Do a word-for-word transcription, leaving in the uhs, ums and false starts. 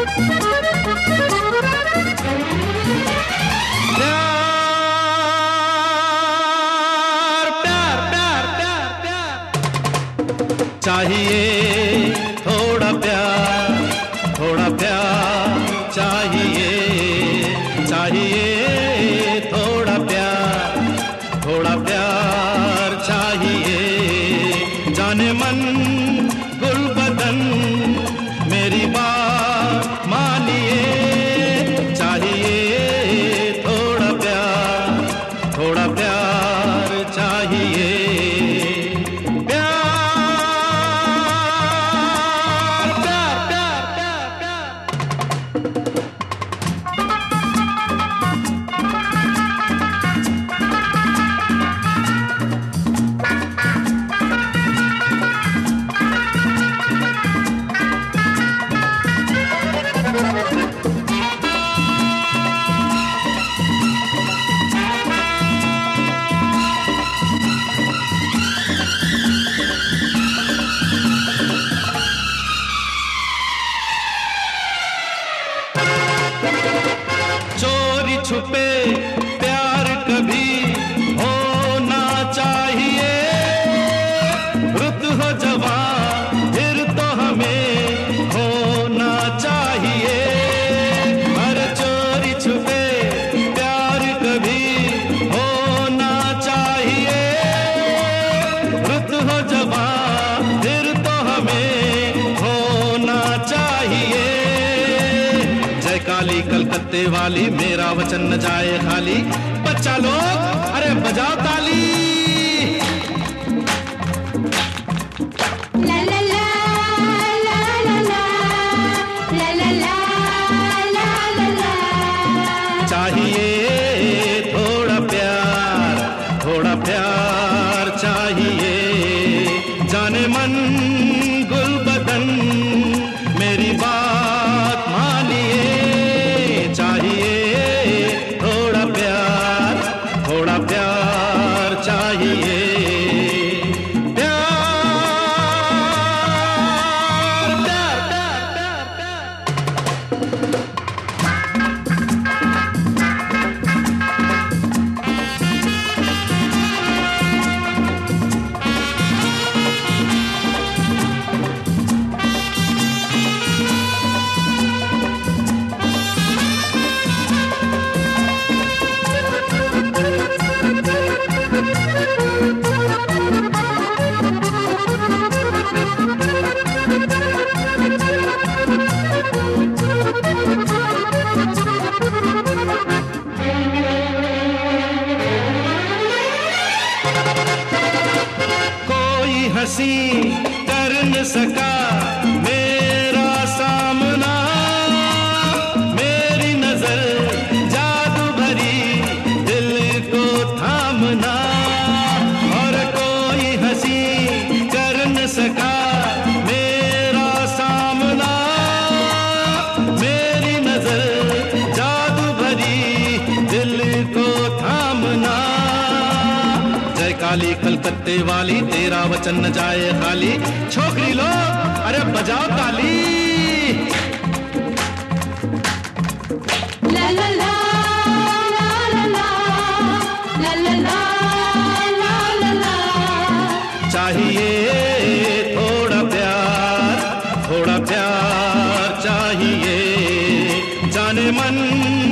चाहिए थोड़ा प्यार, थोड़ा प्यार चाहिए, चाहिए थोड़ा प्यार, थोड़ा प्यार चाहिए। जाने मन गुल बदन मेरी बात मानिए, चाहिए थोड़ा प्यार, थोड़ा प्यार चाहिए। चोरी छुपे प्यार कभी होना चाहिए, रुत हो जवां फिर तो हमें होना चाहिए। हर चोरी छुपे प्यार कभी होना चाहिए, रुत हो जवां फिर तो हमें होना चाहिए। जय काली कलकत्ते वाली मेरा वचन न जाए खाली, बच्चा लोग अरे बजाओ ताली। ला ला ला ला ला ला ला ला ला ला ला। चाहिए थोड़ा प्यार, थोड़ा प्यार चाहिए। जाने मन गुल बदन मेरी बात मानिए, चाहिए थोड़ा प्यार, थोड़ा प्यार चाहिए। प्यार प्यार प्यार प्यार हंसी कर न सका मेरा सामना, मेरी नजर जादू भरी दिल को थामना। और कोई हंसी कर न सका मेरा सामना, मेरी नजर जादू भरी दिल को थामना। जय काली कलकत्ते वाली तेरा वचन न जाए खाली, छोकरी लोग अरे बजाओ ताली। ला ला ला ला ला ला ला ला ला ला। चाहिए थोड़ा प्यार, थोड़ा प्यार चाहिए। जाने मन